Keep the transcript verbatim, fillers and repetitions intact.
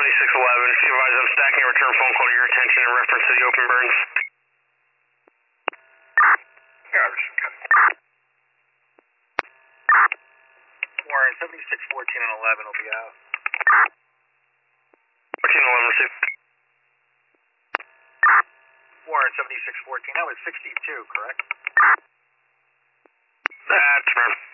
seventy-six eleven, supervise I'm stacking a return phone call to your attention in reference to the open burns. Yeah, Iverson, cut. Warren, seventy-six fourteen and eleven will be out. fourteen eleven received. Warren, seventy-six fourteen, that was sixty-two, correct? That's firm.